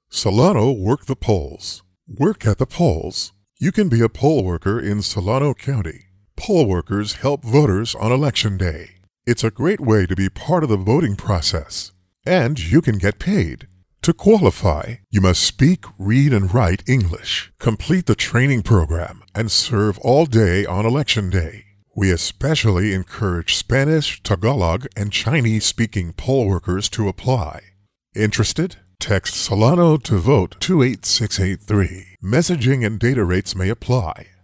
Solano Work the Polls. Work at the polls. You can be a poll worker in Solano County. Poll workers help voters on Election Day. It's a great way to be part of the voting process. And you can get paid. To qualify, you must speak, read, and write English, complete the training program, and serve all day on Election Day. We especially encourage Spanish, Tagalog, and Chinese-speaking poll workers to apply. Interested? Text Solano to vote 28683. Messaging and data rates may apply.